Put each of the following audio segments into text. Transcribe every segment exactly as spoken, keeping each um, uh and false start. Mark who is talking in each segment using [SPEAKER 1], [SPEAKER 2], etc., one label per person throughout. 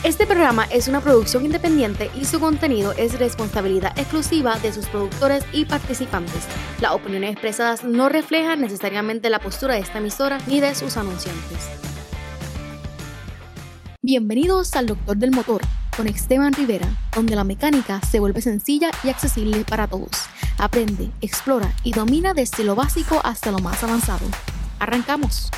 [SPEAKER 1] Este programa es una producción independiente y su contenido es responsabilidad exclusiva de sus productores y participantes. Las opiniones expresadas no reflejan necesariamente la postura de esta emisora ni de sus anunciantes. Bienvenidos al Doctor del Motor con Esteban Rivera, donde la mecánica se vuelve sencilla y accesible para todos. Aprende, explora y domina desde lo básico hasta lo más avanzado. ¡Arrancamos!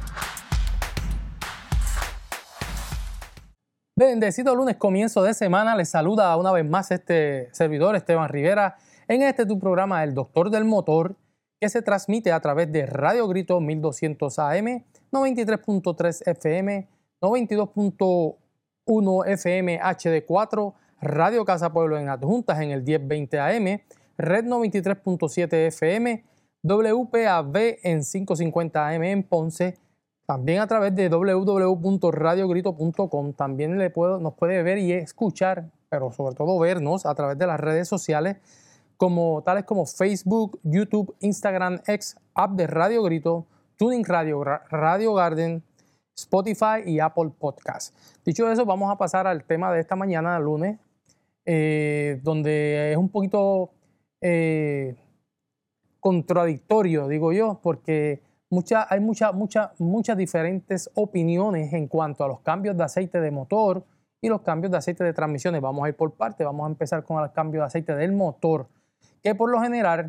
[SPEAKER 2] Bendecido lunes, comienzo de semana. Les saluda una vez más este servidor Esteban Rivera en este tu programa El Doctor del Motor, que se transmite a través de Radio Grito mil doscientos A M, noventa y tres punto tres F M, noventa y dos punto uno F M H D cuatro, Radio Casa Pueblo en Adjuntas en el diez veinte A M, Red noventa y tres punto siete F M, W P A B en quinientos cincuenta A M en Ponce, también a través de w w w punto radio grito punto com. También le puedo, nos puede ver y escuchar, pero sobre todo vernos a través de las redes sociales, como, tales como Facebook, YouTube, Instagram, X, app de Radio Grito, Tuning Radio, Radio Garden, Spotify y Apple Podcast. Dicho eso, vamos a pasar al tema de esta mañana, lunes, eh, donde es un poquito eh, contradictorio, digo yo, porque Mucha, hay muchas mucha, muchas diferentes opiniones en cuanto a los cambios de aceite de motor y los cambios de aceite de transmisiones. Vamos a ir por partes. Vamos a empezar con el cambio de aceite del motor, que por lo general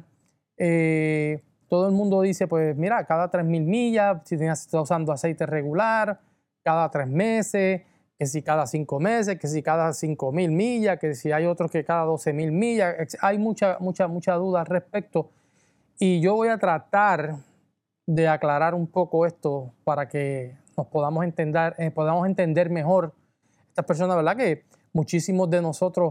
[SPEAKER 2] eh, todo el mundo dice, pues mira, cada tres mil millas, si estás usando aceite regular, cada tres meses, que si cada cinco meses, que si cada cinco mil millas, que si hay otros que cada doce mil millas. Hay mucha, mucha, mucha duda al respecto. Y yo voy a tratar de aclarar un poco esto para que nos podamos entender, eh, podamos entender mejor estas personas, ¿verdad? Que muchísimos de nosotros,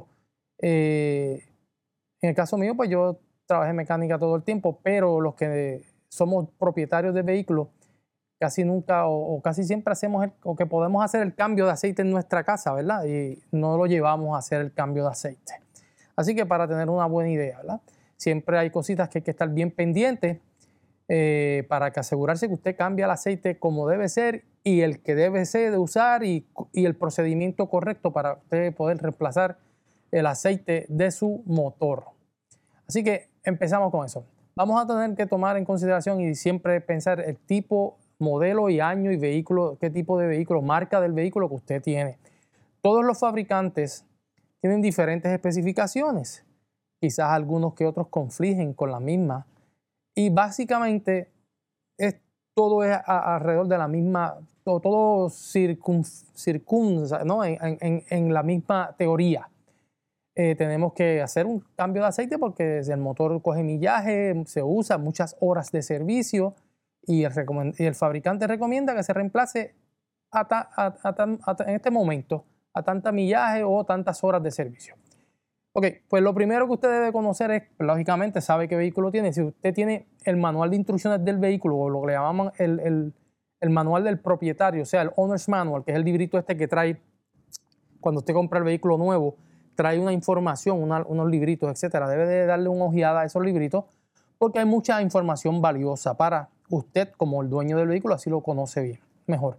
[SPEAKER 2] eh, en el caso mío, pues yo trabajé en mecánica todo el tiempo, pero los que somos propietarios de vehículos, casi nunca o, o casi siempre hacemos el, o que podemos hacer el cambio de aceite en nuestra casa, ¿verdad? Y no lo llevamos a hacer el cambio de aceite. Así que para tener una buena idea, ¿verdad? Siempre hay cositas que hay que estar bien pendientes, Eh, para que asegurarse que usted cambie el aceite como debe ser y el que debe ser de usar y, y el procedimiento correcto para usted poder reemplazar el aceite de su motor. Así que empezamos con eso. Vamos a tener que tomar en consideración y siempre pensar el tipo, modelo y año y vehículo, qué tipo de vehículo, marca del vehículo que usted tiene. Todos los fabricantes tienen diferentes especificaciones. Quizás algunos que otros confligen con la misma. Y básicamente es, todo es a, alrededor de la misma, todo, todo circun, circun, ¿no? en, en, en la misma teoría. Eh, tenemos que hacer un cambio de aceite porque el motor coge millaje, se usa muchas horas de servicio y el, y el fabricante recomienda que se reemplace a ta, a, a, a, en este momento a tanta millaje o tantas horas de servicio. Ok, pues lo primero que usted debe conocer es, lógicamente, sabe qué vehículo tiene. Si usted tiene el manual de instrucciones del vehículo, o lo que le llaman el, el, el manual del propietario, o sea, el Owner's Manual, que es el librito este que trae, cuando usted compra el vehículo nuevo, trae una información, una, unos libritos, etcétera. Debe de darle una ojeada a esos libritos, porque hay mucha información valiosa para usted, como el dueño del vehículo, así lo conoce bien, mejor.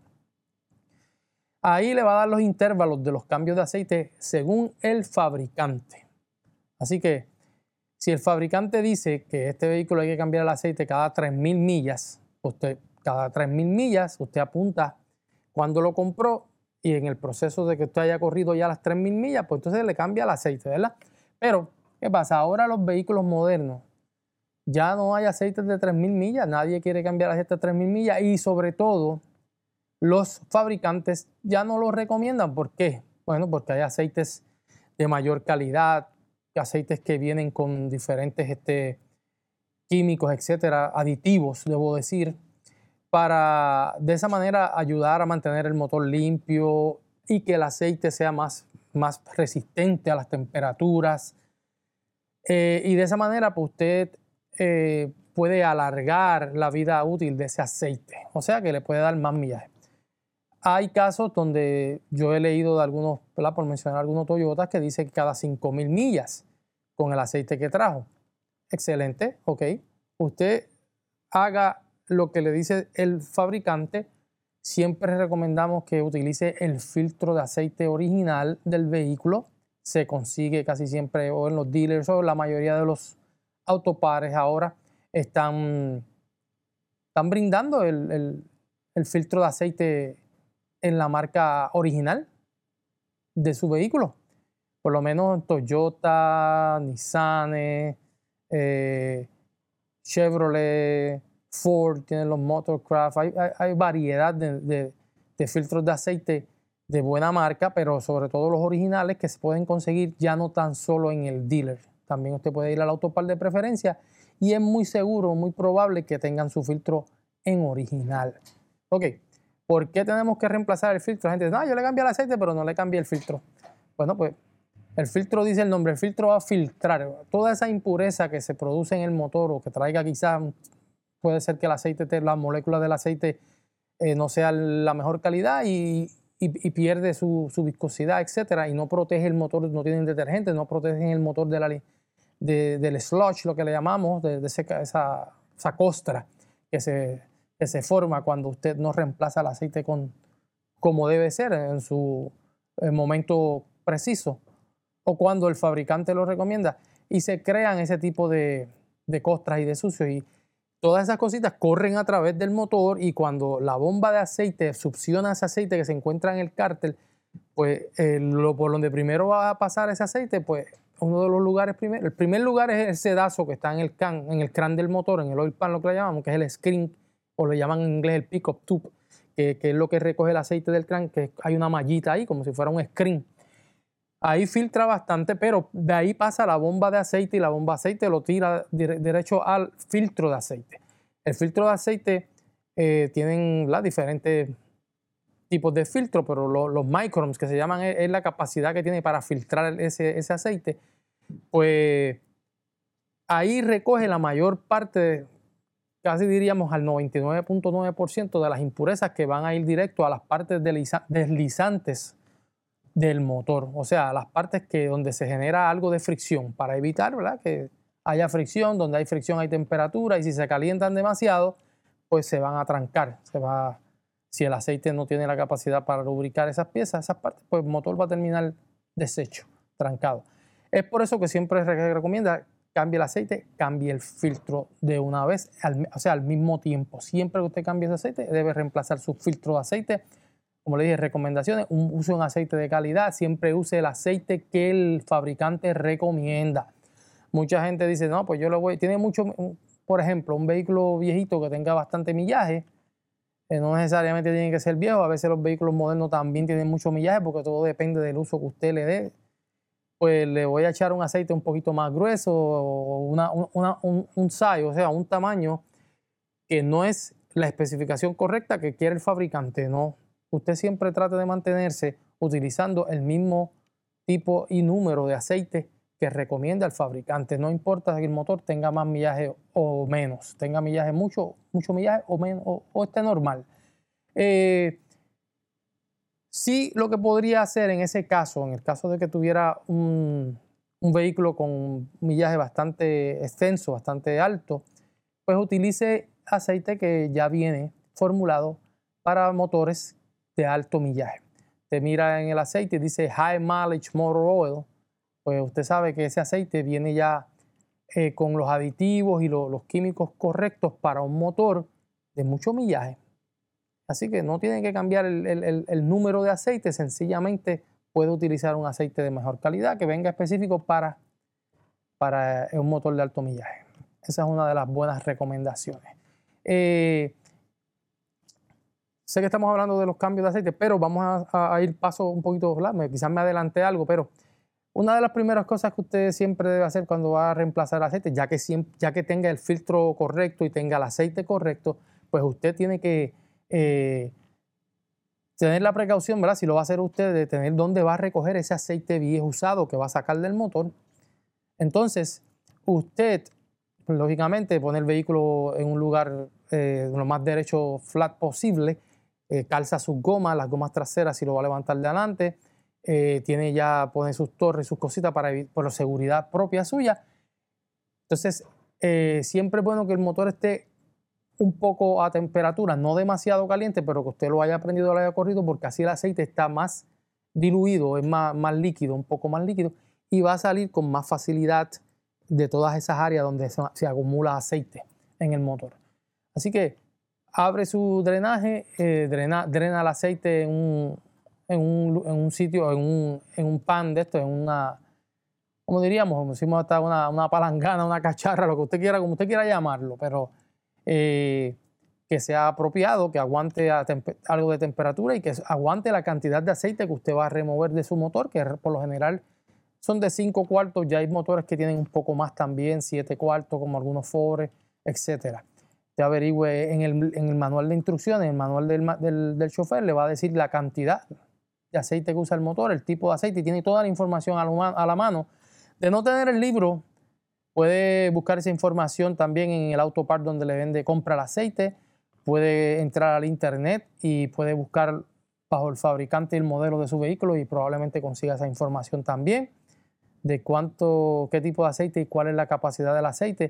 [SPEAKER 2] Ahí le va a dar los intervalos de los cambios de aceite según el fabricante. Así que si el fabricante dice que este vehículo hay que cambiar el aceite cada tres mil millas, usted cada tres mil millas usted apunta cuando lo compró y en el proceso de que usted haya corrido ya las tres mil millas, pues entonces le cambia el aceite, ¿verdad? Pero, ¿qué pasa? Ahora los vehículos modernos ya no hay aceites de tres mil millas, nadie quiere cambiar aceite de tres mil millas y sobre todo los fabricantes ya no lo recomiendan. ¿Por qué? Bueno, porque hay aceites de mayor calidad, aceites que vienen con diferentes este, químicos, etcétera, aditivos, debo decir, para de esa manera ayudar a mantener el motor limpio y que el aceite sea más, más resistente a las temperaturas. Eh, y de esa manera, pues usted eh, puede alargar la vida útil de ese aceite, o sea que le puede dar más millaje. Hay casos donde yo he leído de algunos, ¿verdad? Por mencionar algunos Toyotas, que dice que cada cinco mil millas con el aceite que trajo. Excelente, ok. Usted haga lo que le dice el fabricante siempre recomendamos que utilice el filtro de aceite original del vehículo. Se consigue casi siempre o en los dealers o la mayoría de los autopares ahora están, están brindando el, el, el filtro de aceite en la marca original de su vehículo. Por lo menos Toyota, Nissan, eh, Chevrolet, Ford, tienen los Motorcraft. Hay, hay, hay variedad de, de, de filtros de aceite de buena marca, pero sobre todo los originales que se pueden conseguir ya no tan solo en el dealer. También usted puede ir al autopar de preferencia y es muy seguro, muy probable que tengan su filtro en original. Ok, ¿por qué tenemos que reemplazar el filtro? La gente dice, no, yo le cambié el aceite, pero no le cambié el filtro. Bueno, pues el filtro dice el nombre, el filtro va a filtrar toda esa impureza que se produce en el motor o que traiga quizás, puede ser que el aceite, las moléculas del aceite eh, no sean la mejor calidad y, y, y pierde su, su viscosidad, etcétera, y no protege el motor, no tienen detergentes, no protegen el motor de la, de, del sludge, lo que le llamamos, de, de ese, esa, esa costra que se, que se forma cuando usted no reemplaza el aceite con, como debe ser en su en momento preciso o cuando el fabricante lo recomienda, y se crean ese tipo de, de costras y de sucios, y todas esas cositas corren a través del motor, y cuando la bomba de aceite succiona ese aceite que se encuentra en el cárter, pues eh, lo, por donde primero va a pasar ese aceite, pues uno de los lugares primero, el primer lugar es el sedazo que está en el can, en el crán del motor, en el oil pan, lo que le llamamos, que es el screen, o lo llaman en inglés el pick-up tube, que, que es lo que recoge el aceite del crán, que hay una mallita ahí, como si fuera un screen. Ahí filtra bastante, pero de ahí pasa la bomba de aceite y la bomba de aceite lo tira dire derecho al filtro de aceite. El filtro de aceite eh, tienen ¿la? diferentes tipos de filtro, pero lo, los microns que se llaman es, es la capacidad que tiene para filtrar ese, ese aceite. Pues ahí recoge la mayor parte, casi diríamos al noventa y nueve punto nueve por ciento de las impurezas que van a ir directo a las partes deslizantes del motor, o sea, las partes que donde se genera algo de fricción, para evitar, ¿verdad?, que haya fricción. Donde hay fricción hay temperatura, y si se calientan demasiado, pues se van a trancar. Se va, si el aceite no tiene la capacidad para lubricar esas piezas, esas partes, pues el motor va a terminar deshecho, trancado. Es por eso que siempre se recomienda cambie el aceite, cambie el filtro de una vez, al, o sea, al mismo tiempo. Siempre que usted cambie ese aceite, debe reemplazar su filtro de aceite. Como le dije, recomendaciones, un, use un aceite de calidad, siempre use el aceite que el fabricante recomienda. Mucha gente dice, no, pues yo lo voy, tiene mucho, por ejemplo, un vehículo viejito que tenga bastante millaje, eh, no necesariamente tiene que ser viejo, a veces los vehículos modernos también tienen mucho millaje, porque todo depende del uso que usted le dé. Pues le voy a echar un aceite un poquito más grueso, o una, una, un, un size, o sea, un tamaño que no es la especificación correcta que quiere el fabricante, no. Usted siempre trate de mantenerse utilizando el mismo tipo y número de aceite que recomienda el fabricante. No importa que el motor tenga más millaje o menos, tenga millaje mucho, mucho millaje o, menos, o, o esté normal. Eh, sí, lo que podría hacer en ese caso, en el caso de que tuviera un, un vehículo con millaje bastante extenso, bastante alto, pues utilice aceite que ya viene formulado para motores de alto millaje. Te mira en el aceite y dice High Mileage Motor Oil, pues usted sabe que ese aceite viene ya eh, con los aditivos y lo, los químicos correctos para un motor de mucho millaje. Así que no tiene que cambiar el, el, el número de aceite, sencillamente puede utilizar un aceite de mejor calidad que venga específico para, para un motor de alto millaje. Esa es una de las buenas recomendaciones. Eh, Sé que estamos hablando de los cambios de aceite, pero vamos a, a ir paso un poquito, ¿verdad? Quizás me adelanté algo, pero una de las primeras cosas que usted siempre debe hacer cuando va a reemplazar el aceite, ya que, siempre, ya que tenga el filtro correcto y tenga el aceite correcto, pues usted tiene que eh, tener la precaución, ¿verdad?, si lo va a hacer usted, de tener dónde va a recoger ese aceite viejo usado que va a sacar del motor. Entonces, usted, pues, lógicamente, pone el vehículo en un lugar eh, lo más derecho, flat posible. Eh, calza sus gomas, las gomas traseras si lo va a levantar de adelante, eh, tiene ya, pone sus torres, sus cositas para por seguridad propia suya. Entonces, eh, siempre es bueno que el motor esté un poco a temperatura, no demasiado caliente, pero que usted lo haya prendido, lo haya corrido, porque así el aceite está más diluido, es más, más líquido, un poco más líquido, y va a salir con más facilidad de todas esas áreas donde se, se acumula aceite en el motor. Así que abre su drenaje, eh, drena, drena el aceite en un, en un, en un sitio, en un, en un pan de esto, en una, como diríamos, como decimos hasta una, una palangana, una cacharra, lo que usted quiera, como usted quiera llamarlo, pero eh, que sea apropiado, que aguante a algo de temperatura y que aguante la cantidad de aceite que usted va a remover de su motor, que por lo general son de cinco cuartos, ya hay motores que tienen un poco más también, siete cuartos, como algunos Ford, etcétera. Te averigüe en el, en el manual de instrucciones, en el manual del, del, del chofer, le va a decir la cantidad de aceite que usa el motor, el tipo de aceite, y tiene toda la información a la, a la mano. De no tener el libro, puede buscar esa información también en el Autopart donde le vende, compra el aceite, puede entrar al internet y puede buscar bajo el fabricante y el modelo de su vehículo y probablemente consiga esa información también de cuánto, qué tipo de aceite y cuál es la capacidad del aceite.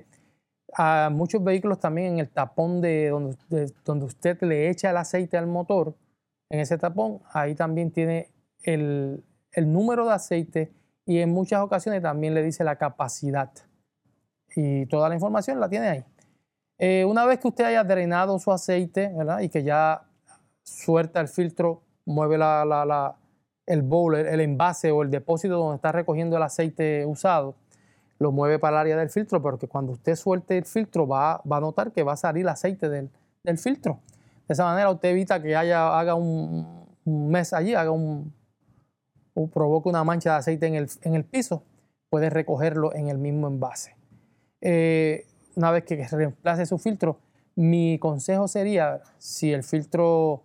[SPEAKER 2] A muchos vehículos también en el tapón de donde, de donde usted le echa el aceite al motor, en ese tapón, ahí también tiene el, el número de aceite y en muchas ocasiones también le dice la capacidad. Y toda la información la tiene ahí. Eh, una vez que usted haya drenado su aceite, ¿verdad? Y que ya suelta el filtro, mueve la, la, la, el bowl, el, el envase o el depósito donde está recogiendo el aceite usado, lo mueve para el área del filtro, porque cuando usted suelte el filtro va, va a notar que va a salir aceite del, del filtro. De esa manera usted evita que haya, haga un, un mes allí, haga un, o provoque una mancha de aceite en el, en el piso, puede recogerlo en el mismo envase. Eh, una vez que reemplace su filtro, mi consejo sería, si el filtro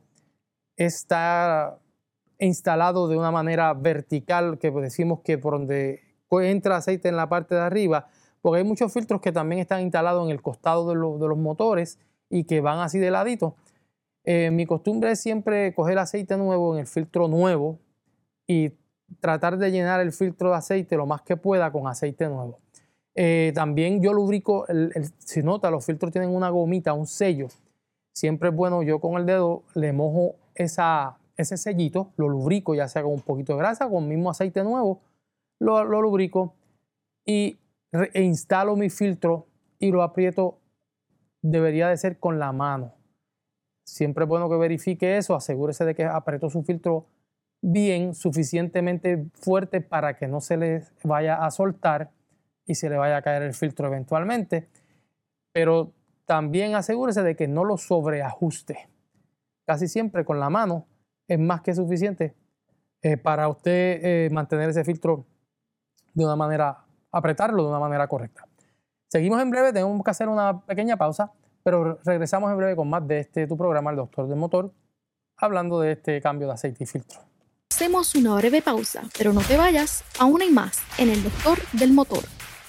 [SPEAKER 2] está instalado de una manera vertical, que decimos que por donde entra aceite en la parte de arriba, porque hay muchos filtros que también están instalados en el costado de, lo, de los motores y que van así de ladito. Eh, mi costumbre es siempre coger aceite nuevo en el filtro nuevo y tratar de llenar el filtro de aceite lo más que pueda con aceite nuevo. Eh, también yo lubrico, el, el, si nota, los filtros tienen una gomita, un sello. Siempre es bueno, yo con el dedo le mojo esa, ese sellito, lo lubrico ya sea con un poquito de grasa, con el mismo aceite nuevo, lo, lo lubrico y re, e instalo mi filtro y lo aprieto, debería de ser con la mano. Siempre es bueno que verifique eso, asegúrese de que apretó su filtro bien, suficientemente fuerte para que no se le vaya a soltar y se le vaya a caer el filtro eventualmente, pero también asegúrese de que no lo sobreajuste. Casi siempre con la mano es más que suficiente eh, para usted eh, mantener ese filtro de una manera, apretarlo de una manera correcta. Seguimos en breve, tenemos que hacer una pequeña pausa, pero regresamos en breve con más de este tu programa, El Doctor del Motor, hablando de este cambio de aceite y filtro.
[SPEAKER 1] Hacemos una breve pausa, pero no te vayas, aún hay más en El Doctor del Motor.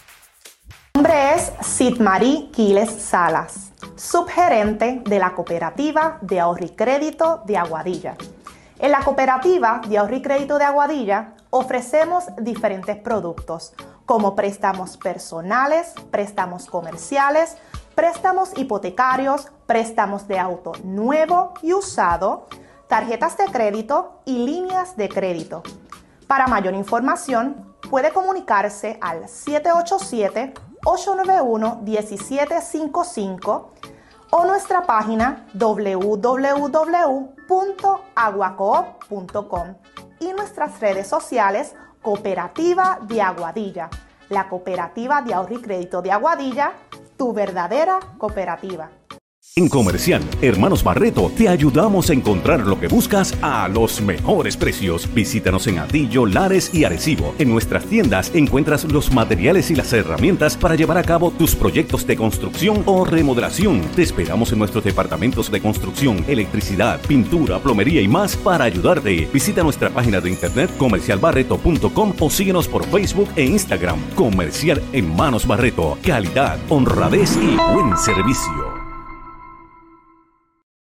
[SPEAKER 3] Mi nombre es Sidmarí Quiles Salas, subgerente de la Cooperativa de Ahorro y Crédito de Aguadilla. En la Cooperativa de Ahorro y Crédito de Aguadilla ofrecemos diferentes productos como préstamos personales, préstamos comerciales, préstamos hipotecarios, préstamos de auto nuevo y usado, tarjetas de crédito y líneas de crédito. Para mayor información, puede comunicarse al siete ocho siete, ocho nueve uno, uno siete cinco cinco o nuestra página w w w punto aguacoop punto com y nuestras redes sociales Cooperativa de Aguadilla, la Cooperativa de Ahorro y Crédito de Aguadilla, tu verdadera cooperativa.
[SPEAKER 4] En Comercial Hermanos Barreto te ayudamos a encontrar lo que buscas a los mejores precios. Visítanos en Atillo, Lares y Arecibo. En nuestras tiendas encuentras los materiales y las herramientas para llevar a cabo tus proyectos de construcción o remodelación. Te esperamos en nuestros departamentos de construcción, electricidad, pintura, plomería y más para ayudarte. Visita nuestra página de internet comercial barreto punto com o síguenos por Facebook e Instagram. Comercial Hermanos Barreto. Calidad, honradez y buen servicio.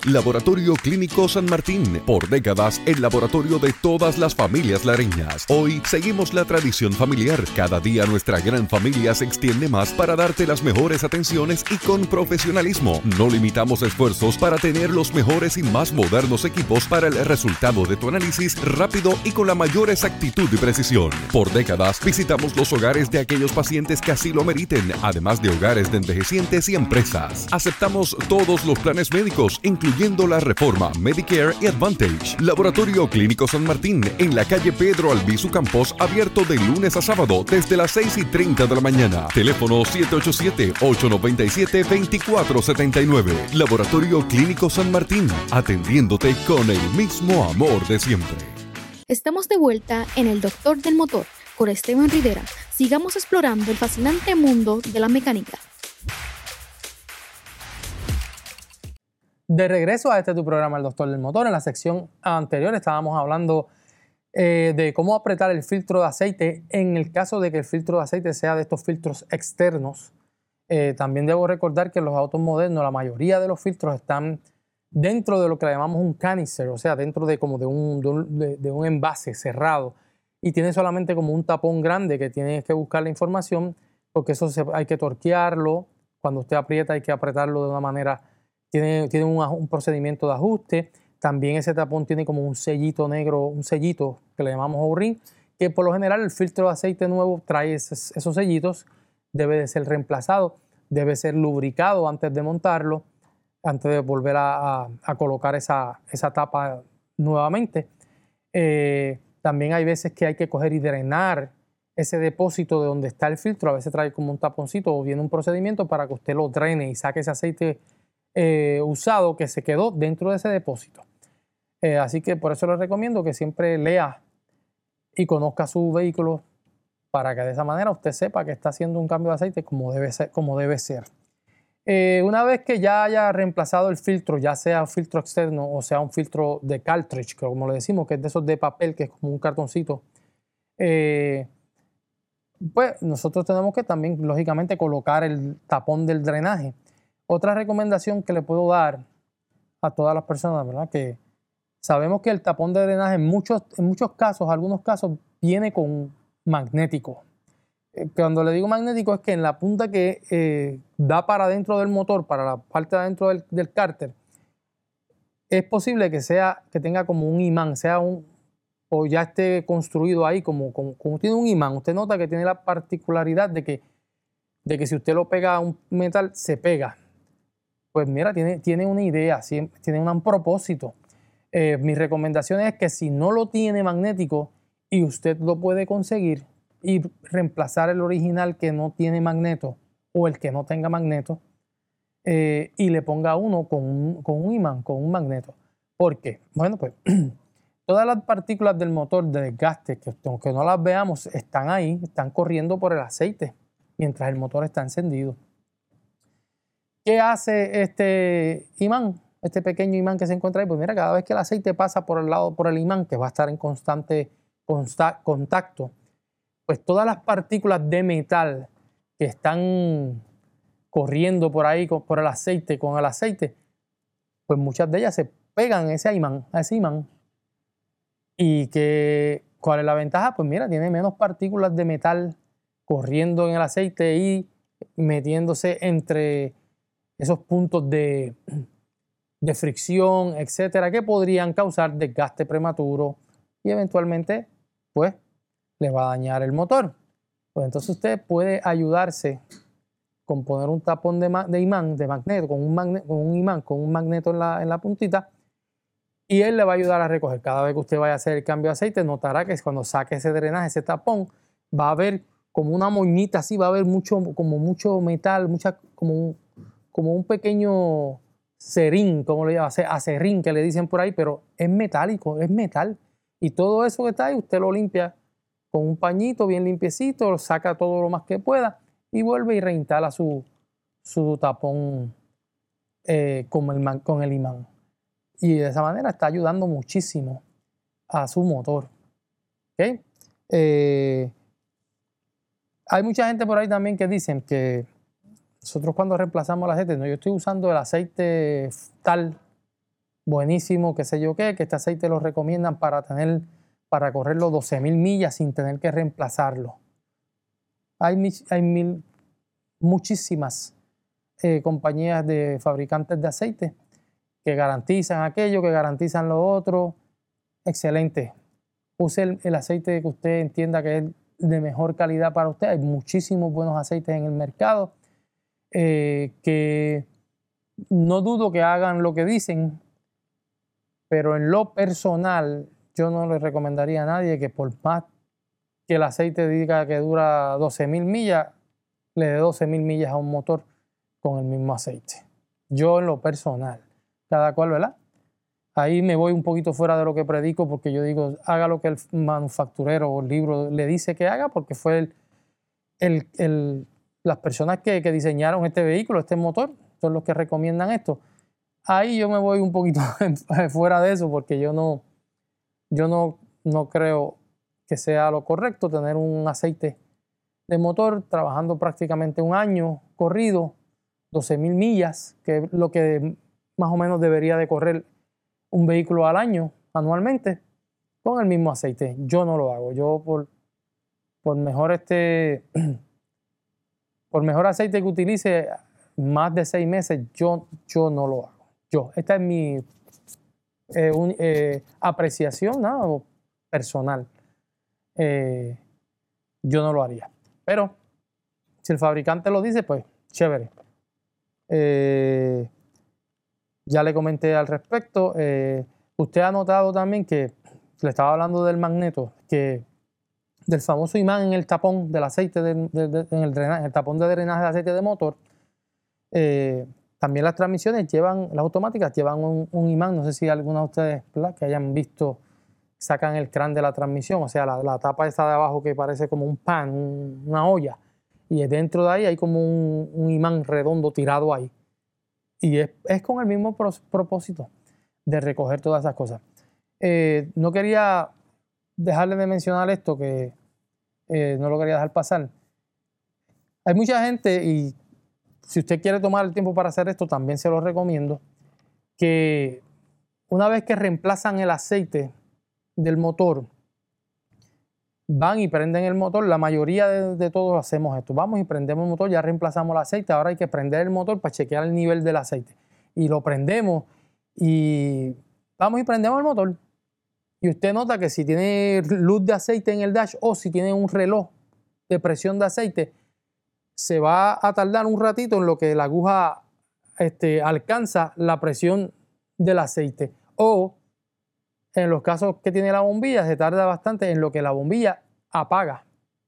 [SPEAKER 5] Laboratorio Clínico San Martín, por décadas el laboratorio de todas las familias lareñas. Hoy seguimos la tradición familiar. Cada día nuestra gran familia se extiende más para darte las mejores atenciones y con profesionalismo. No limitamos esfuerzos para tener los mejores y más modernos equipos para el resultado de tu análisis rápido y con la mayor exactitud y precisión. Por décadas visitamos los hogares de aquellos pacientes que así lo meriten, además de hogares de envejecientes y empresas. Aceptamos todos los planes médicos, incluyendo la Reforma, Medicare y Advantage. Laboratorio Clínico San Martín, en la calle Pedro Albizu Campos, abierto de lunes a sábado desde las seis y treinta de la mañana. Teléfono siete ocho siete, ocho nueve siete, dos cuatro siete nueve. Laboratorio Clínico San Martín, atendiéndote con el mismo amor de siempre.
[SPEAKER 1] Estamos de vuelta en El Doctor del Motor con Esteban Rivera. Sigamos explorando el fascinante mundo de la mecánica.
[SPEAKER 2] De regreso a este tu programa, El Doctor del Motor. En la sección anterior estábamos hablando eh, de cómo apretar el filtro de aceite en el caso de que el filtro de aceite sea de estos filtros externos. Eh, también debo recordar que en los autos modernos la mayoría de los filtros están dentro de lo que le llamamos un canister, o sea, dentro de, como de, un, de, un, de, de un envase cerrado, y tiene solamente como un tapón grande que tienes que buscar la información, porque eso se, hay que torquearlo. Cuando usted aprieta hay que apretarlo de una manera. Tiene, tiene un, un procedimiento de ajuste. También ese tapón tiene como un sellito negro, un sellito que le llamamos O-ring, que por lo general el filtro de aceite nuevo trae esos, esos sellitos. Debe de ser reemplazado, debe ser lubricado antes de montarlo, antes de volver a, a, a colocar esa, esa tapa nuevamente. Eh, también hay veces que hay que coger y drenar ese depósito de donde está el filtro. A veces trae como un taponcito o viene un procedimiento para que usted lo drene y saque ese aceite Eh, usado que se quedó dentro de ese depósito. Eh, así que por eso les recomiendo que siempre lea y conozca su vehículo para que de esa manera usted sepa que está haciendo un cambio de aceite como debe ser. Como debe ser. Eh, una vez que ya haya reemplazado el filtro, ya sea un filtro externo o sea un filtro de cartridge, que como le decimos, que es de esos de papel, que es como un cartoncito, eh, pues nosotros tenemos que también, lógicamente, colocar el tapón del drenaje. Otra recomendación que le puedo dar a todas las personas, ¿verdad? Que sabemos que el tapón de drenaje en muchos, en muchos casos, algunos casos, viene con magnético. Eh, cuando le digo magnético es que en la punta que eh, da para dentro del motor, para la parte de adentro del, del cárter, es posible que, sea, que tenga como un imán, sea un, o ya esté construido ahí como, como, como tiene un imán. Usted nota que tiene la particularidad de que, de que si usted lo pega a un metal, se pega. Pues mira, tiene, tiene una idea, tiene un propósito. Eh, mi recomendación es que si no lo tiene magnético y usted lo puede conseguir y reemplazar el original que no tiene magneto o el que no tenga magneto eh, y le ponga uno con un, con un imán, con un magneto. ¿Por qué? Bueno, pues todas las partículas del motor de desgaste, que aunque no las veamos, están ahí, están corriendo por el aceite mientras el motor está encendido. ¿Qué hace este imán, este pequeño imán que se encuentra ahí? Pues mira, cada vez que el aceite pasa por el lado, por el imán, que va a estar en constante consta, contacto, pues todas las partículas de metal que están corriendo por ahí, por el aceite, con el aceite, pues muchas de ellas se pegan a ese imán, a ese imán. ¿Y que, cuál es la ventaja? Pues mira, tiene menos partículas de metal corriendo en el aceite y metiéndose entre esos puntos de, de fricción, etcétera, que podrían causar desgaste prematuro y eventualmente, pues, le va a dañar el motor. Pues entonces usted puede ayudarse con poner un tapón de, de imán, de magneto, con un, magne, con un imán, con un magneto en la, en la puntita, y él le va a ayudar a recoger. Cada vez que usted vaya a hacer el cambio de aceite, notará que cuando saque ese drenaje, ese tapón, va a haber como una moñita así, va a haber mucho, como mucho metal, mucha, como un, como un pequeño cerín, como le llaman, acerrín que le dicen por ahí, pero es metálico, es metal. Y todo eso que está ahí, usted lo limpia con un pañito bien limpiecito, lo saca todo lo más que pueda y vuelve y reinstala su, su tapón eh, con, el, con el imán. Y de esa manera está ayudando muchísimo a su motor. ¿Okay? Eh, hay mucha gente por ahí también que dicen que nosotros cuando reemplazamos el aceite, no, yo estoy usando el aceite tal buenísimo, qué sé yo qué, que este aceite lo recomiendan para tener, para correr los doce mil millas sin tener que reemplazarlo. Hay, hay mil, muchísimas eh, compañías de fabricantes de aceite que garantizan aquello, que garantizan lo otro. Excelente. Use el, el aceite que usted entienda que es de mejor calidad para usted. Hay muchísimos buenos aceites en el mercado eh, que no dudo que hagan lo que dicen, pero en lo personal yo no le recomendaría a nadie que por más que el aceite diga que dura doce mil millas, le dé doce mil millas a un motor con el mismo aceite. Yo en lo personal, cada cual, ¿verdad? Ahí me voy un poquito fuera de lo que predico porque yo digo, haga lo que el manufacturero o el libro le dice que haga porque fue el, el, el, las personas que, que diseñaron este vehículo, este motor, son los que recomiendan esto. Ahí yo me voy un poquito fuera de eso porque yo no, yo no, no creo que sea lo correcto tener un aceite de motor trabajando prácticamente un año corrido, doce mil millas, que es lo que más o menos debería de correr un vehículo al año, anualmente, con el mismo aceite. Yo no lo hago. Yo por, por mejor este por mejor aceite que utilice más de seis meses, yo, yo no lo hago. Yo, esta es mi eh, un, eh, apreciación, ¿no? Personal. Eh, yo no lo haría. Pero si el fabricante lo dice, pues chévere. Eh, ya le comenté al respecto. Eh, usted ha notado también que le estaba hablando del magneto, que del famoso imán en el tapón del aceite, de, de, de, en el, drenaje, el tapón de drenaje de aceite de motor. Eh, también las transmisiones llevan, las automáticas llevan un, un imán. No sé si alguna de ustedes, ¿verdad?, que hayan visto, sacan el crán de la transmisión, o sea, la, la tapa esa de abajo que parece como un pan, un, una olla, y dentro de ahí hay como un, un imán redondo tirado ahí. Y es, es con el mismo pro, propósito de recoger todas esas cosas. Eh, no quería dejarle de mencionar esto, que eh, no lo quería dejar pasar. Hay mucha gente, y si usted quiere tomar el tiempo para hacer esto, también se lo recomiendo, que una vez que reemplazan el aceite del motor, van y prenden el motor. La mayoría de, de todos hacemos esto. Vamos y prendemos el motor, ya reemplazamos el aceite, ahora hay que prender el motor para chequear el nivel del aceite. Y lo prendemos y vamos y prendemos el motor. Y usted nota que si tiene luz de aceite en el dash o si tiene un reloj de presión de aceite, se va a tardar un ratito en lo que la aguja este, alcanza la presión del aceite. O en los casos que tiene la bombilla, se tarda bastante en lo que la bombilla apaga.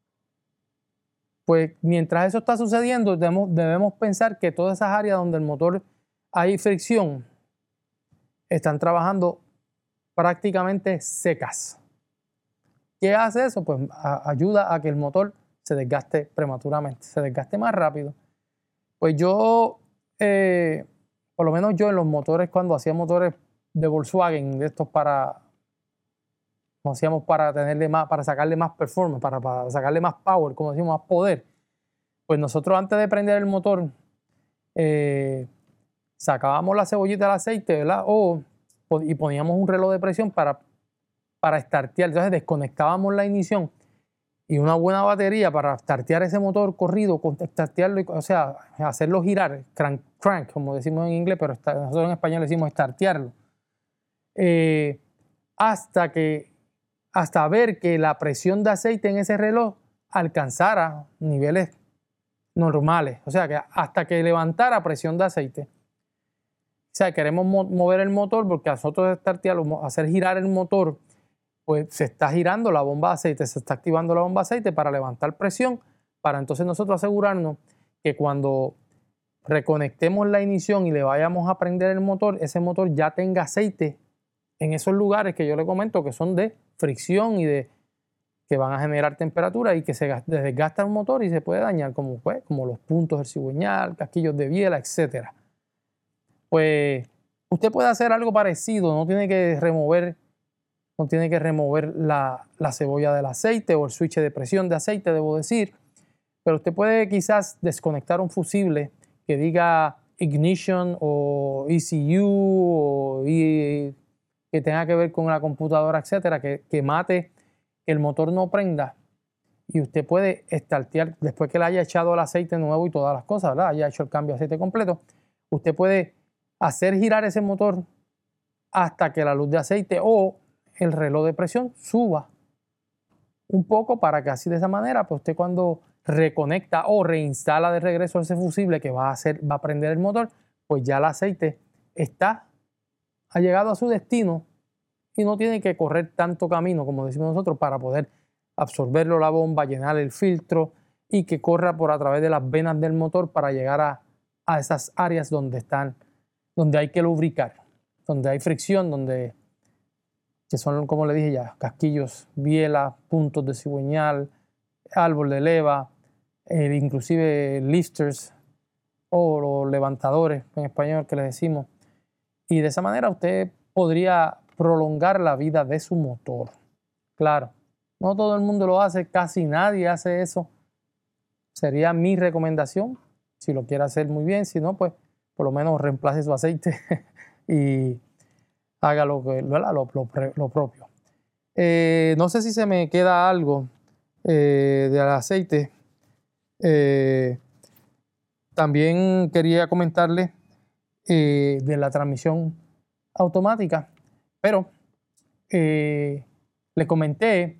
[SPEAKER 2] Pues mientras eso está sucediendo, debemos, debemos pensar que todas esas áreas donde el motor hay fricción están trabajando prácticamente secas. ¿Qué hace eso? Pues a, ayuda a que el motor se desgaste prematuramente, se desgaste más rápido. Pues yo, eh, por lo menos yo en los motores, cuando hacía motores de Volkswagen, de estos para, lo hacíamos para tenerle más, para sacarle más performance, para, para sacarle más power, como decimos, más poder. Pues nosotros antes de prender el motor, eh, sacábamos la cebollita del aceite, ¿verdad? O, y poníamos un reloj de presión para, para startear. Entonces desconectábamos la ignición y una buena batería para startear ese motor corrido, startearlo, o sea, hacerlo girar, crank, crank, como decimos en inglés, pero nosotros en español decimos startearlo. Eh, hasta que hasta ver que la presión de aceite en ese reloj alcanzara niveles normales, o sea que hasta que levantara presión de aceite. O sea, queremos mo mover el motor porque a nosotros startearlo, hacer girar el motor, pues se está girando la bomba de aceite, se está activando la bomba de aceite para levantar presión, para entonces nosotros asegurarnos que cuando reconectemos la ignición y le vayamos a prender el motor, ese motor ya tenga aceite en esos lugares que yo le comento que son de fricción y de que van a generar temperatura y que se desgasta el motor y se puede dañar, como, pues, como los puntos del cigüeñal, casquillos de biela, etcétera. Pues usted puede hacer algo parecido, no tiene que remover, no tiene que remover la, la cebolla del aceite o el switch de presión de aceite, debo decir, pero usted puede quizás desconectar un fusible que diga ignition o E C U o e, que tenga que ver con la computadora, etcétera, que, que mate, que el motor no prenda, y usted puede startear después que le haya echado el aceite nuevo y todas las cosas, ¿verdad? Haya hecho el cambio de aceite completo. Usted puede hacer girar ese motor hasta que la luz de aceite o el reloj de presión suba un poco, para que así de esa manera, pues usted cuando reconecta o reinstala de regreso ese fusible que va a hacer, va a prender el motor, pues ya el aceite está, ha llegado a su destino y no tiene que correr tanto camino, como decimos nosotros, para poder absorberlo la bomba, llenar el filtro y que corra por a través de las venas del motor para llegar a, a esas áreas donde están, donde hay que lubricar, donde hay fricción, donde que son, como le dije ya, casquillos, bielas, puntos de cigüeñal, árbol de leva, eh, inclusive lifters o los levantadores en español que le decimos. Y de esa manera usted podría prolongar la vida de su motor. Claro, no todo el mundo lo hace, casi nadie hace eso. Sería mi recomendación, si lo quiere hacer muy bien, si no, pues por lo menos reemplace su aceite y haga lo, que, lo, lo, lo propio. Eh, no sé si se me queda algo eh, del aceite. Eh, también quería comentarle eh, de la transmisión automática, pero eh, le comenté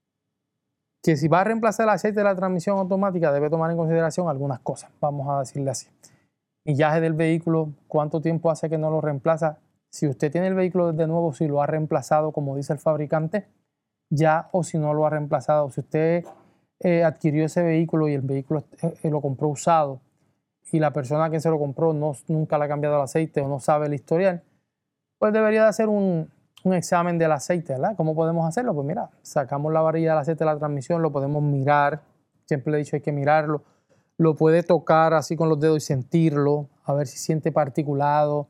[SPEAKER 2] que si va a reemplazar el aceite de la transmisión automática debe tomar en consideración algunas cosas, vamos a decirle así. Millaje del vehículo, cuánto tiempo hace que no lo reemplaza. Si usted tiene el vehículo desde nuevo, si lo ha reemplazado como dice el fabricante, ya, o si no lo ha reemplazado. Si usted eh, adquirió ese vehículo y el vehículo eh, lo compró usado y la persona que se lo compró no, nunca le ha cambiado el aceite o no sabe el historial, pues debería de hacer un, un examen del aceite, ¿verdad? ¿Cómo podemos hacerlo? Pues mira, sacamos la varilla del aceite de la transmisión, lo podemos mirar, siempre le he dicho hay que mirarlo, lo puede tocar así con los dedos y sentirlo, a ver si siente particulado,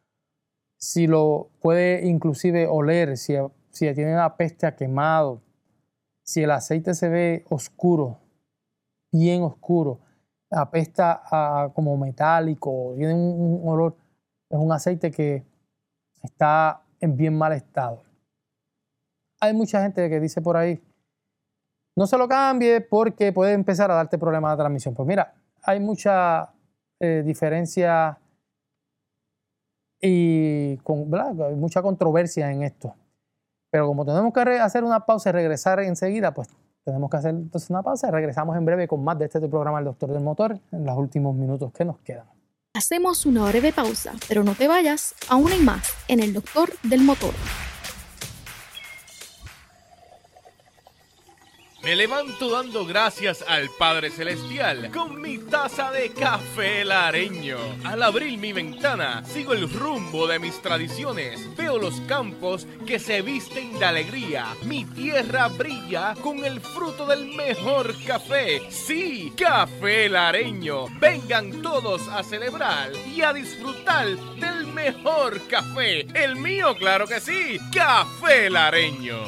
[SPEAKER 2] si lo puede inclusive oler, si, si tiene una peste a quemado, si el aceite se ve oscuro, bien oscuro, apesta a, como metálico, tiene un, un olor, es un aceite que está en bien mal estado. Hay mucha gente que dice por ahí, no se lo cambie porque puede empezar a darte problemas de transmisión. Pues mira, hay mucha eh, diferencia y con, ¿verdad? Hay mucha controversia en esto. Pero como tenemos que hacer una pausa y regresar enseguida, pues tenemos que hacer entonces una pausa y regresamos en breve con más de este programa El Doctor del Motor en los últimos minutos que nos quedan.
[SPEAKER 1] Hacemos una breve pausa, pero no te vayas, aún hay más en El Doctor del Motor.
[SPEAKER 6] Me levanto dando gracias al Padre Celestial con mi taza de café lareño. Al abrir mi ventana, sigo el rumbo de mis tradiciones. Veo los campos que se visten de alegría. Mi tierra brilla con el fruto del mejor café. Sí, café lareño. Vengan todos a celebrar y a disfrutar del mejor café. El mío, claro que sí, café lareño.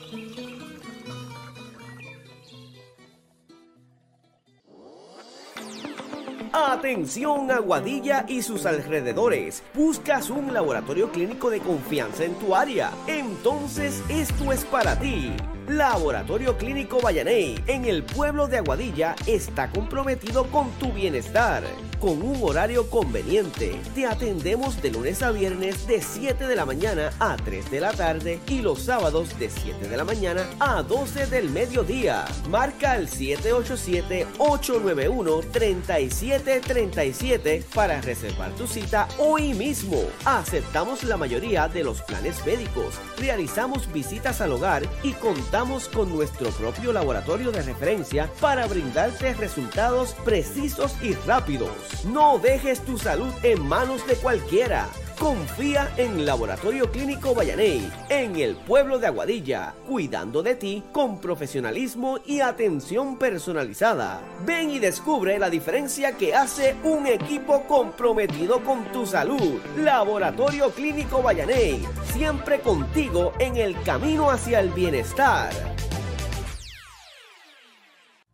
[SPEAKER 7] Atención Aguadilla y sus alrededores. ¿Buscas un laboratorio clínico de confianza en tu área? Entonces esto es para ti. Laboratorio Clínico Vallaney en el pueblo de Aguadilla está comprometido con tu bienestar. Con un horario conveniente, te atendemos de lunes a viernes de siete de la mañana a tres de la tarde y los sábados de siete de la mañana a doce del mediodía. Marca al siete ocho siete, ocho nueve uno, tres siete tres siete para reservar tu cita hoy mismo. Aceptamos la mayoría de los planes médicos, realizamos visitas al hogar y contamos con nuestro propio laboratorio de referencia para brindarte resultados precisos y rápidos. No dejes tu salud en manos de cualquiera. Confía en Laboratorio Clínico Vallaney, en el pueblo de Aguadilla, cuidando de ti con profesionalismo y atención personalizada. Ven y descubre la diferencia que hace un equipo comprometido con tu salud. Laboratorio Clínico Vallaney, siempre contigo en el camino hacia el bienestar.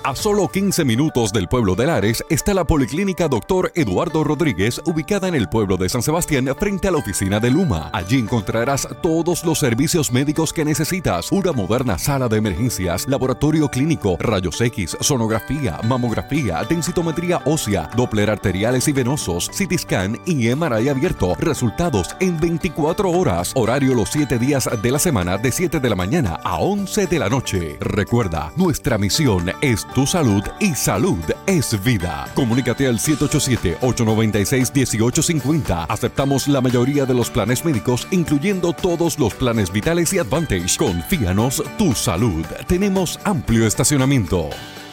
[SPEAKER 5] A solo quince minutos del pueblo de Lares está la Policlínica Doctor Eduardo Rodríguez, ubicada en el pueblo de San Sebastián, frente a la oficina de Luma. Allí encontrarás todos los servicios médicos que necesitas: una moderna sala de emergencias, laboratorio clínico, rayos X, sonografía, mamografía, densitometría ósea, Doppler arteriales y venosos, C T scan y M R I abierto. Resultados en veinticuatro horas. Horario los siete días de la semana de siete de la mañana a once de la noche. Recuerda, nuestra misión es tu salud y salud es vida. Comunícate al siete ocho siete, ocho nueve seis, uno ocho cinco cero. Aceptamos la mayoría de los planes médicos, incluyendo todos los planes vitales y Advantage. Confíanos tu salud. Tenemos amplio estacionamiento.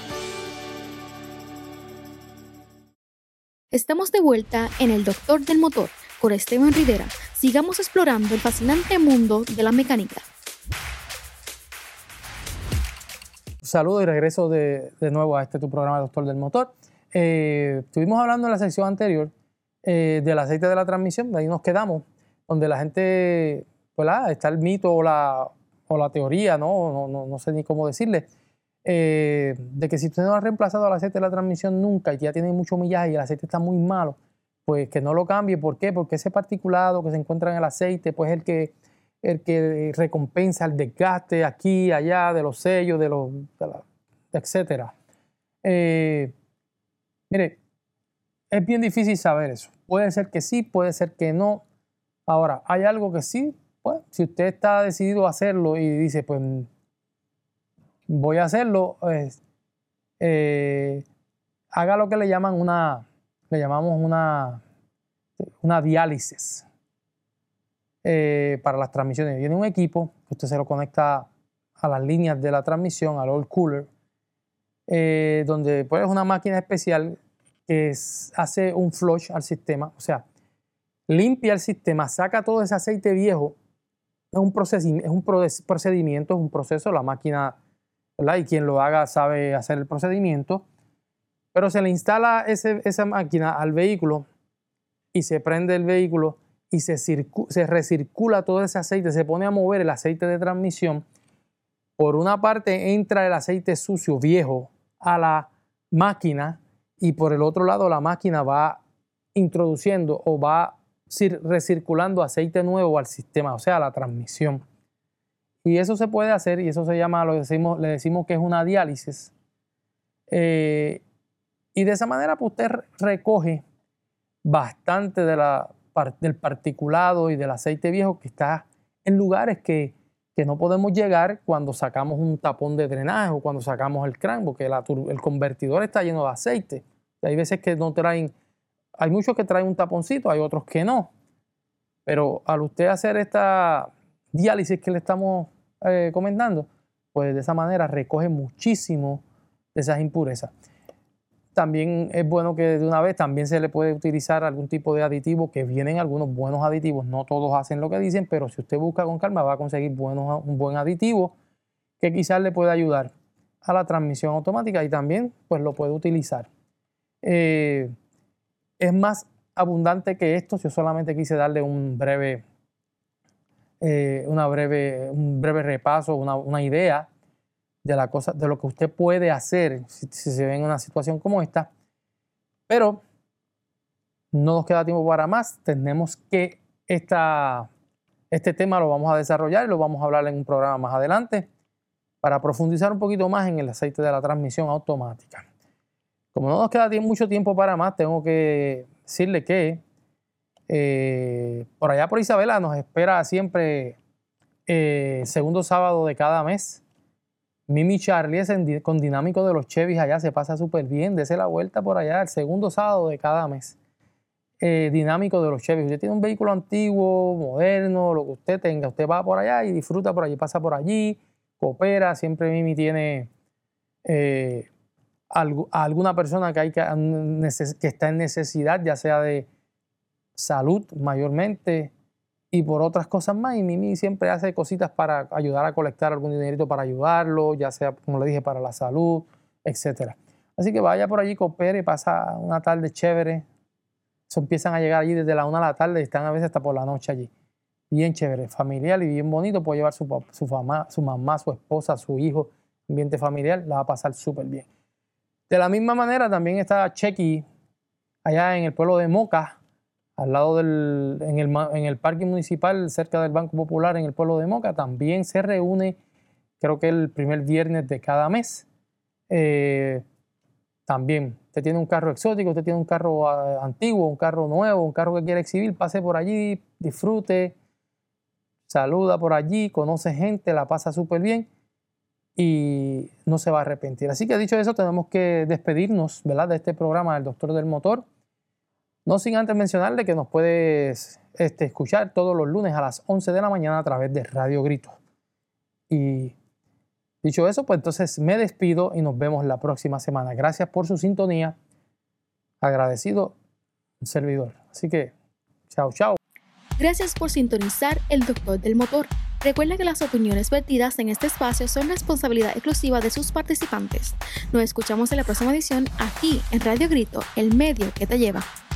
[SPEAKER 1] Estamos de vuelta en El Doctor del Motor con Esteban Rivera. Sigamos explorando el fascinante mundo de la mecánica.
[SPEAKER 2] Saludos y regreso de, de nuevo a este tu programa Doctor del Motor. Eh, estuvimos hablando en la sección anterior eh, del aceite de la transmisión, de ahí nos quedamos, donde la gente, pues la, está el mito o la, o la teoría, ¿no? No, no, no sé ni cómo decirle, eh, de que si usted no ha reemplazado el aceite de la transmisión nunca y ya tiene mucho millaje y el aceite está muy malo, pues que no lo cambie. ¿Por qué? Porque ese particulado que se encuentra en el aceite, pues es el que el que recompensa el desgaste aquí, allá, de los sellos, de los, de la, etcétera. Eh, mire, es bien difícil saber eso. Puede ser que sí, puede ser que no. Ahora, hay algo que sí, pues, si usted está decidido a hacerlo y dice, pues, voy a hacerlo, pues, eh, haga lo que le llaman una, le llamamos una, una diálisis. Eh, para las transmisiones. Viene un equipo que usted se lo conecta a las líneas de la transmisión, al oil cooler, eh, donde pues, es una máquina especial que es, hace un flush al sistema, o sea, limpia el sistema, saca todo ese aceite viejo. Es un, es un procedimiento, es un proceso, la máquina, ¿verdad? Y quien lo haga sabe hacer el procedimiento, pero se le instala ese, esa máquina al vehículo y se prende el vehículo y se, se recircula todo ese aceite, se pone a mover el aceite de transmisión. Por una parte entra el aceite sucio, viejo, a la máquina y por el otro lado la máquina va introduciendo o va recirculando aceite nuevo al sistema, o sea, a la transmisión. Y eso se puede hacer y eso se llama, lo decimos, le decimos que es una diálisis. Eh, y de esa manera pues usted recoge bastante de la del particulado y del aceite viejo que está en lugares que, que no podemos llegar cuando sacamos un tapón de drenaje o cuando sacamos el crán, porque la, el convertidor está lleno de aceite. Hay veces que no traen, hay muchos que traen un taponcito, hay otros que no. Pero al usted hacer esta diálisis que le estamos eh, comentando, pues de esa manera recoge muchísimo de esas impurezas. También es bueno que de una vez también se le puede utilizar algún tipo de aditivo, que vienen algunos buenos aditivos, no todos hacen lo que dicen, pero si usted busca con calma va a conseguir buenos, un buen aditivo que quizás le pueda ayudar a la transmisión automática y también pues lo puede utilizar. Eh, es más abundante que esto, yo solamente quise darle un breve, eh, una breve, un breve repaso, una, una idea de la cosa, de lo que usted puede hacer si, si se ve en una situación como esta, pero no nos queda tiempo para más. Tenemos que esta, este tema lo vamos a desarrollar y lo vamos a hablar en un programa más adelante para profundizar un poquito más en el aceite de la transmisión automática. Como no nos queda mucho tiempo para más, tengo que decirle que eh, por allá por Isabela nos espera siempre eh, segundo sábado de cada mes. Mimi Charlie es en, con Dinámico de los Chevys allá, se pasa súper bien. Dese la vuelta por allá el segundo sábado de cada mes. Eh, Dinámico de los Chevys. Usted tiene un vehículo antiguo, moderno, lo que usted tenga. Usted va por allá y disfruta por allí, pasa por allí, coopera. Siempre Mimi tiene eh, algo, a alguna persona que, hay que, que está en necesidad, ya sea de salud mayormente, y por otras cosas más, y Mimi siempre hace cositas para ayudar a colectar algún dinerito para ayudarlo, ya sea, como le dije, para la salud, etcétera. Así que vaya por allí, coopere, pasa una tarde chévere. Eso empiezan a llegar allí desde la una de la tarde y están a veces hasta por la noche allí. Bien chévere, familiar y bien bonito. Puede llevar su, su, mamá, su mamá, su esposa, su hijo, ambiente familiar, la va a pasar súper bien. De la misma manera también está Chequi, allá en el pueblo de Moca, al lado del, en el, en el parque municipal, cerca del Banco Popular, en el pueblo de Moca. También se reúne, creo que el primer viernes de cada mes. Eh, también, usted tiene un carro exótico, usted tiene un carro uh, antiguo, un carro nuevo, un carro que quiere exhibir, pase por allí, disfrute, saluda por allí, conoce gente, la pasa súper bien y no se va a arrepentir. Así que dicho eso, tenemos que despedirnos, ¿verdad?, de este programa del Doctor del Motor. No sin antes mencionarle que nos puedes este, escuchar todos los lunes a las once de la mañana a través de Radio Grito. Y dicho eso, pues entonces me despido y nos vemos la próxima semana. Gracias por su sintonía. Agradecido, un servidor. Así que, chao, chao.
[SPEAKER 1] Gracias por sintonizar el Doctor del Motor. Recuerda que las opiniones vertidas en este espacio son responsabilidad exclusiva de sus participantes. Nos escuchamos en la próxima edición aquí en Radio Grito, el medio que te lleva.